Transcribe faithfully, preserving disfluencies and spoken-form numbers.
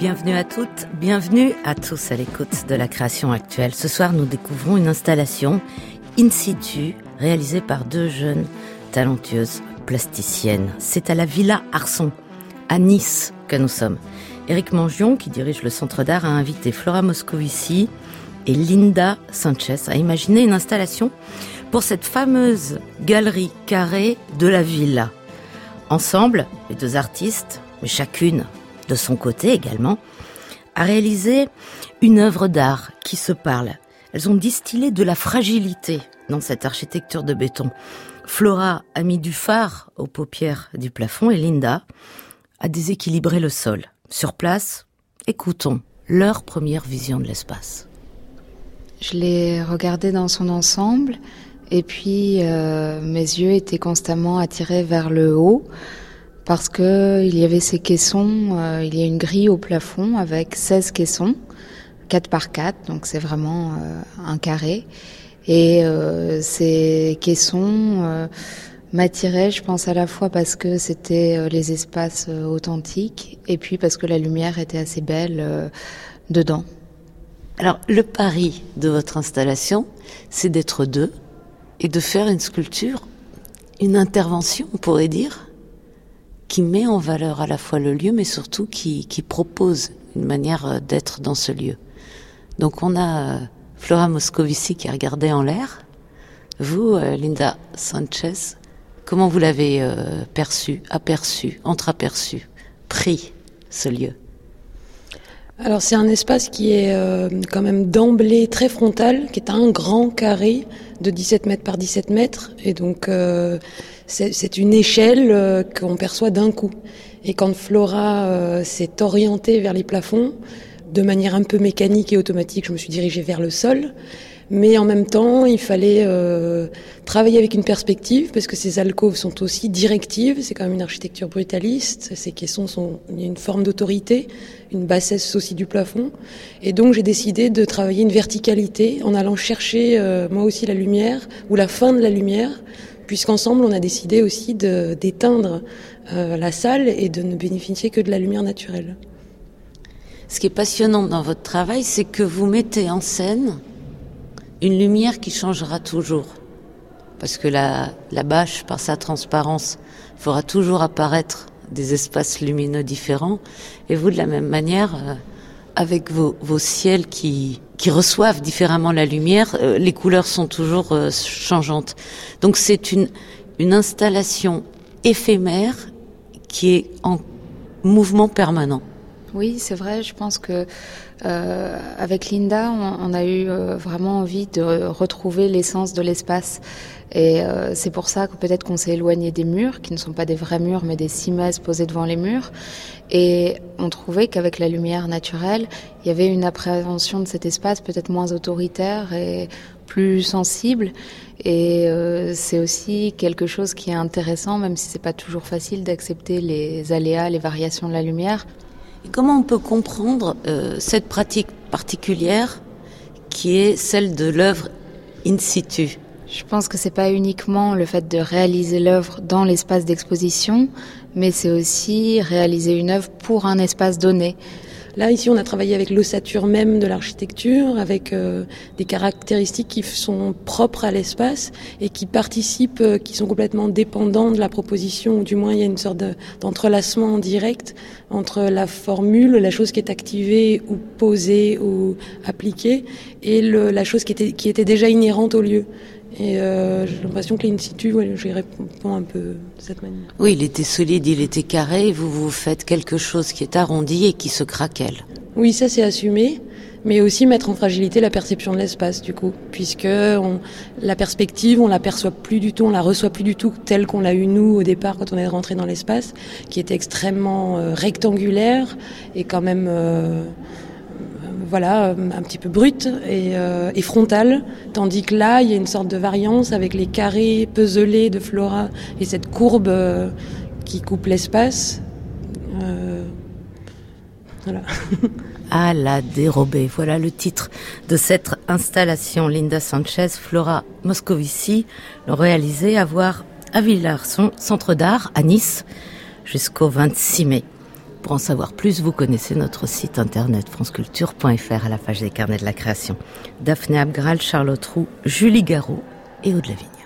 Bienvenue à toutes, bienvenue à tous à l'écoute de la création actuelle. Ce soir, nous découvrons une installation in situ réalisée par deux jeunes talentueuses plasticiennes. C'est à la Villa Arson, à Nice, que nous sommes. Éric Mangion, qui dirige le Centre d'Art, a invité Flora Moscovici et Linda Sanchez à imaginer une installation pour cette fameuse galerie carrée de la Villa. Ensemble, les deux artistes, mais chacune de son côté également, a réalisé une œuvre d'art qui se parle. Elles ont distillé de la fragilité dans cette architecture de béton. Flora a mis du fard aux paupières du plafond et Linda a déséquilibré le sol. Sur place, écoutons leur première vision de l'espace. Je l'ai regardé dans son ensemble et puis euh, mes yeux étaient constamment attirés vers le haut parce que il y avait ces caissons, euh, il y a une grille au plafond avec seize caissons, quatre par quatre, donc c'est vraiment euh, un carré. Et euh, ces caissons euh, m'attiraient, je pense, à la fois parce que c'était euh, les espaces euh, authentiques et puis parce que la lumière était assez belle euh, dedans. Alors, le pari de votre installation, c'est d'être deux et de faire une sculpture, une intervention, on pourrait dire, qui met en valeur à la fois le lieu, mais surtout qui, qui propose une manière d'être dans ce lieu. Donc, on a Flora Moscovici qui a regardé en l'air. Vous, Linda Sanchez, comment vous l'avez euh, perçu, aperçu, entreaperçu, pris ce lieu ? Alors c'est un espace qui est euh, quand même d'emblée très frontal, qui est un grand carré de dix-sept mètres par dix-sept mètres, et donc euh, c'est, c'est une échelle euh, qu'on perçoit d'un coup. Et quand Flora euh, s'est orientée vers les plafonds, de manière un peu mécanique et automatique, je me suis dirigée vers le sol. Mais en même temps, il fallait euh, travailler avec une perspective, parce que ces alcôves sont aussi directives. C'est quand même une architecture brutaliste. Ces caissons sont, il y a une forme d'autorité, une bassesse aussi du plafond. Et donc, j'ai décidé de travailler une verticalité en allant chercher, euh, moi aussi, la lumière, ou la fin de la lumière, puisqu'ensemble, on a décidé aussi de, d'éteindre euh, la salle et de ne bénéficier que de la lumière naturelle. Ce qui est passionnant dans votre travail, c'est que vous mettez en scène une lumière qui changera toujours. Parce que la, la bâche, par sa transparence, fera toujours apparaître des espaces lumineux différents. Et vous, de la même manière, euh, avec vos, vos ciels qui, qui reçoivent différemment la lumière, euh, les couleurs sont toujours euh, changeantes. Donc c'est une, une installation éphémère qui est en mouvement permanent. Oui, c'est vrai. Je pense que euh, avec Linda, on, on a eu euh, vraiment envie de retrouver l'essence de l'espace. Et euh, c'est pour ça que peut-être qu'on s'est éloigné des murs, qui ne sont pas des vrais murs, mais des cimaises posées devant les murs. Et on trouvait qu'avec la lumière naturelle, il y avait une appréhension de cet espace peut-être moins autoritaire et plus sensible. Et euh, c'est aussi quelque chose qui est intéressant, même si c'est pas toujours facile d'accepter les aléas, les variations de la lumière. Et comment on peut comprendre euh, cette pratique particulière qui est celle de l'œuvre in situ ? Je pense que c'est pas uniquement le fait de réaliser l'œuvre dans l'espace d'exposition, mais c'est aussi réaliser une œuvre pour un espace donné. Là, ici, on a travaillé avec l'ossature même de l'architecture, avec euh, des caractéristiques qui sont propres à l'espace et qui participent, euh, qui sont complètement dépendants de la proposition, ou du moins il y a une sorte de, d'entrelacement en direct entre la formule, la chose qui est activée ou posée ou appliquée, et le, la chose qui était, qui était déjà inhérente au lieu. Et euh, j'ai l'impression que l'in situ, ouais, j'y réponds un peu de cette manière. Oui, il était solide, il était carré, et vous vous faites quelque chose qui est arrondi et qui se craquelle. Oui, ça c'est assumé, mais aussi mettre en fragilité la perception de l'espace du coup, puisque on, la perspective, on la perçoit plus du tout, on la reçoit plus du tout telle qu'on l'a eu nous au départ quand on est rentré dans l'espace, qui était extrêmement euh, rectangulaire et quand même... Euh, voilà, un petit peu brute et, euh, et frontale, tandis que là, il y a une sorte de variance avec les carrés puzzlés de Flora et cette courbe euh, qui coupe l'espace. Euh, voilà. À la dérobée, voilà le titre de cette installation. Linda Sanchez, Flora Moscovici l'ont réalisée à voir à Villa Arson, Centre d'Art à Nice, jusqu'au vingt-six mai. Pour en savoir plus, vous connaissez notre site internet franceculture point f r à la page des carnets de la création. Daphné Abgral, Charlotte Roux, Julie Garraud et Aude Lavigne.